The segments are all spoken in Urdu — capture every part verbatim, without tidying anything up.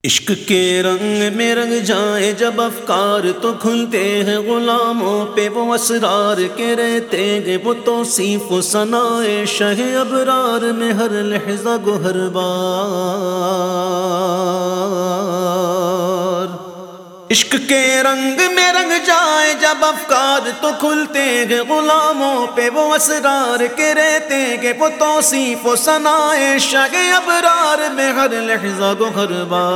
عشق کے رنگ میں رنگ جائیں جب افکار تو کھلتے ہیں غلاموں پہ وہ اسرار کے رہتے ہیں وہ توصیف و ثنائے شہ ابرار میں ہر لحظہ گوہر بار۔ عشق کے رنگ میں رنگ جائیں جب افکار تو کھلتے ہیں غلاموں پہ وہ اسرار کے رہتے ہیں وہ توصیف و ثنائے شہ ابرار میں ہر لحظہ گوہر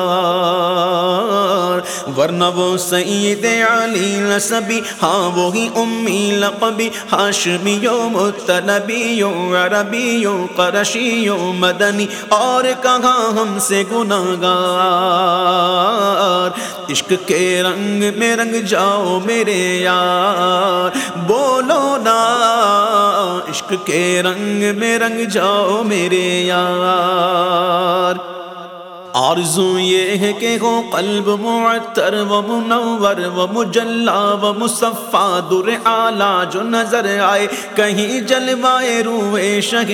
بار۔ ورنہ وہ سید علی نسبی ہاں وہی امی لقبی ہاشمیوں مطلبیوں عربیوں قرشیوں مدنی اور کہاں ہم سے گناہ گار۔ عشق کے رنگ میں رنگ جاؤ میرے یار، بولو نا عشق کے رنگ میں رنگ جاؤ میرے یار۔ آرزو یہ ہے کہ ہو قلب معطر و منور و مجلا و مصفا در اعلیٰ جو نظر آئے کہیں جلوائے روئے شہ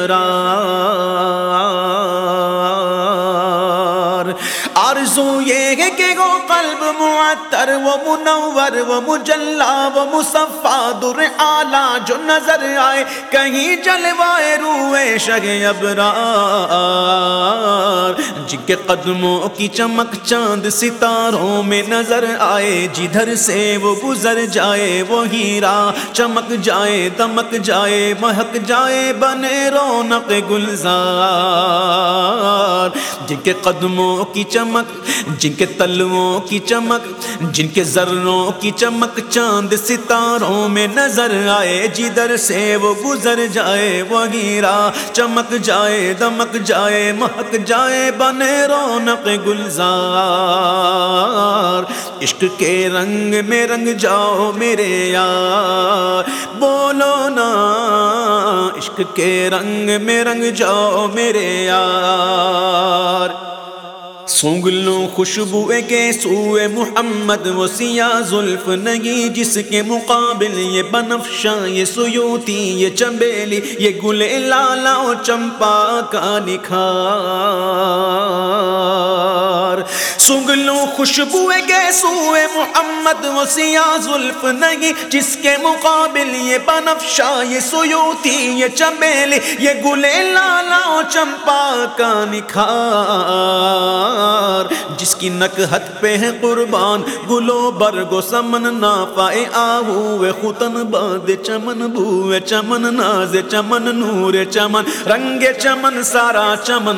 ابرار۔ آرزو یہ ہے کہ ہو قلب معطر و منور و مجلا و مصفا در اعلیٰ جو نظر آئے کہیں جلوائے روئے شہ ابرار۔ جن کے قدموں کی چمک چاند ستاروں میں نظر آئے جدھر سے وہ گزر جائے وہ ہیرا چمک جائے دمک جائے مہک جائے بنے رونق گلزار۔ جن کے قدموں کی چمک جن کے تلووں کی چمک جن کے ذروں کی چمک چاند ستاروں میں نظر آئے جدھر سے وہ گزر جائے وہ ہیرا چمک جائے دمک جائے مہک جائے بنے رونق گلزار۔ عشق کے رنگ میں رنگ جاؤ میرے یار، بولو نا عشق کے رنگ میں رنگ جاؤ میرے یار۔ سونگ لوں خوشبو کے سوئے محمد وہ سیاہ زلف نہیں جس کے مقابل یہ بنفشاں یہ سیوتی یہ چنبیلی یہ گل لالا و چمپا کا نکھار۔ سونگ لوں خوشبو کے سوئے محمد وہ سیاہ زلف نہیں جس کے مقابل یہ بنفشاں یہ سیوتی یہ چنبیلی یہ گل لالا و چمپا کا نکھار۔ جس کی نکہت پہ ہے قربان گلو برگو سمن نافائے آہوے خوتن باد چمن بوے چمن ناز چمن نور چمن رنگ چمن سارا چمن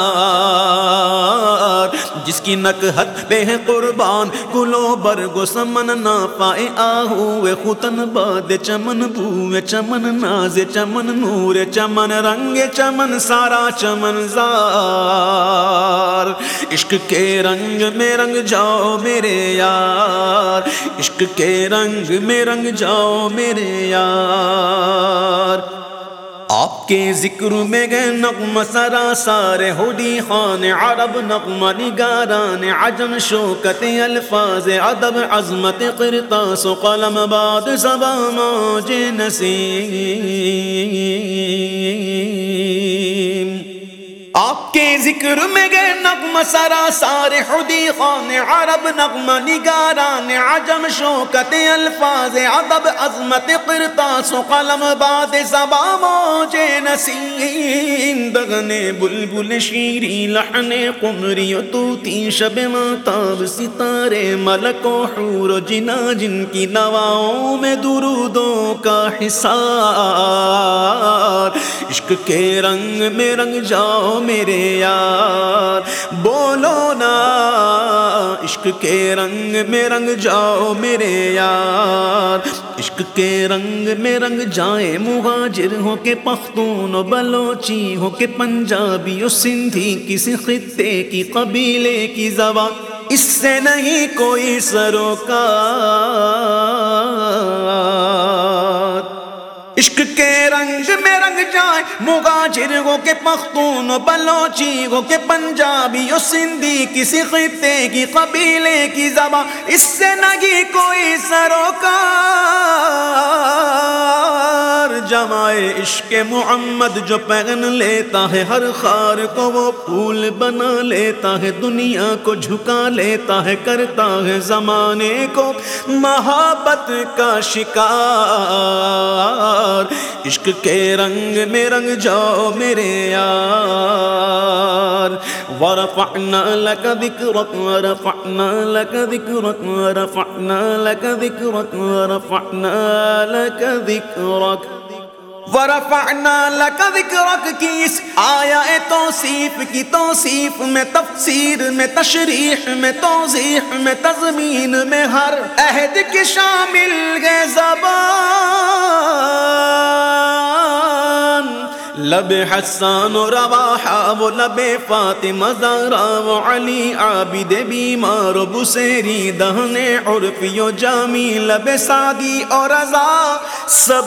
زار۔ جس کی نکہت پہ ہے قربان گلو برگو سمن نافائے آہوے خوتن باد چمن بوے چمن ناز چمن نور چمن رنگ چمن سارا چمن زار۔ عشق کے رنگ میں رنگ جاؤ میرے یار، عشق کے رنگ میں رنگ جاؤ میرے یار۔ آپ کے ذکر میں گئے نغمہ سرا سارے ہودی خان عرب نغمہ نگاران عجم شوکت الفاظ ادب عظمت قرطاس و قلم باد زباں موج نسیم۔ آپ کے ذکر میں گئے نغمہ سرا سارے ہودی خان عرب نغمہ نگاران عجم شوکت الفاظ ادب عظمت قرطاس و قلم باد زباں موج نسیم۔ دغن بلبل شیری لحن قمری و طوطی شب ماتاب ستارے ملک و حور و جنا جن کی نواؤں میں درودوں کا حصار۔ عشق کے رنگ میں رنگ جاؤ میرے یار، بولو نا عشق کے رنگ میں رنگ جاؤ میرے یار۔ عشق کے رنگ میں رنگ جائے مہاجر ہو کے پختون و بلوچی ہو کے پنجابی و سندھی کسی خطے کی قبیلے کی زبان اس سے نہیں کوئی سروکار۔ عشق کے رنگ میں رنگ جائے مغاجر ہو کے پختون و بلوچی ہو کے پنجابی و سندھی کسی خطے کی قبیلے کی زبان اس سے نہیں کوئی سروکار۔ جمائے عشق محمد جو پہن لیتا ہے ہر خار کو وہ پھول بنا لیتا ہے، دنیا کو جھکا لیتا ہے، کرتا ہے زمانے کو محبت کا شکار۔ عشق کے رنگ میں رنگ جاؤ میرے یار، ورفعنا لك ذکرک ورفعنا لك ذکرک ورفعنا لك ذکرک ورفعنا لك ذکرک ورفعنا لك ذکرک کی اس آیا توصیف کی توصیف میں، تفسیر میں، تشریح میں، توضیح میں، تضمین میں، ہر عہد کی شامل ہے زبان۔ لب حسان و رواحہ وہ لب فاطمہ زہرا و علی عابد بیمار و بصیری دہن عرفی و جامی لب سعدی اور رضا سب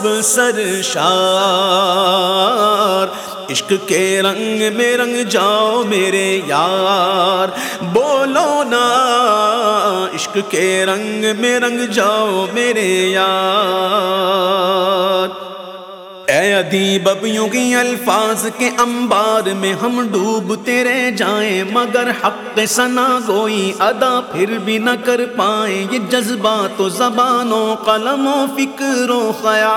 سرشار۔ عشق کے رنگ میں رنگ جاؤ میرے یار، بولو نا عشق کے رنگ میں رنگ جاؤ میرے یار۔ اے ادیب ابیوں کی الفاظ کے انبار میں ہم ڈوبتے رہ جائیں، مگر حق ثنا گوئی ادا پھر بھی نہ کر پائیں، یہ جذبات و زبان و قلم و فکر و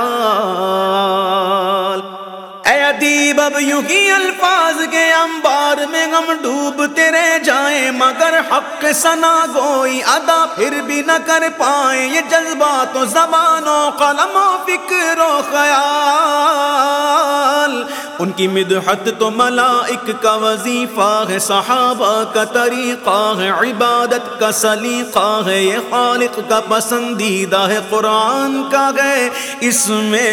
خیال۔ اے ادیب ابیوں کی الفاظ کے انبار میں ہم ڈوبتے رہ جائیں، مگر حق ثنا گوئی ادا پھر بھی نہ کر پائیں، یہ جذبات و زبان و قلم و فکر و خیال۔ ان کی مدحت تو ملائک کا وظیفہ ہے، صحابہ کا طریقہ ہے، عبادت کا سلیقہ ہے، یہ خالق کا پسندیدہ ہے، قرآن کا ہے اس میں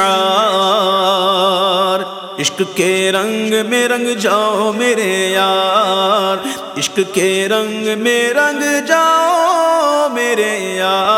شعار۔ عشق کے رنگ میں رنگ جاؤ میرے یار، عشق کے رنگ میں رنگ جاؤ میرے یار۔